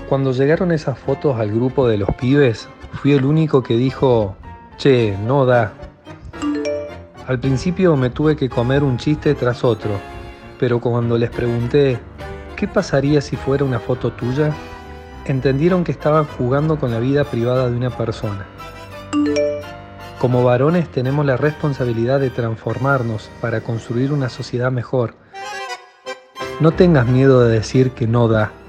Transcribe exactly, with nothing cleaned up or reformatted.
Cuando llegaron esas fotos al grupo de los pibes, fui el único que dijo, che, no da. Al principio me tuve que comer un chiste tras otro, pero cuando les pregunté, ¿qué pasaría si fuera una foto tuya?, entendieron que estaban jugando con la vida privada de una persona. Como varones tenemos la responsabilidad de transformarnos para construir una sociedad mejor. No tengas miedo de decir que no da.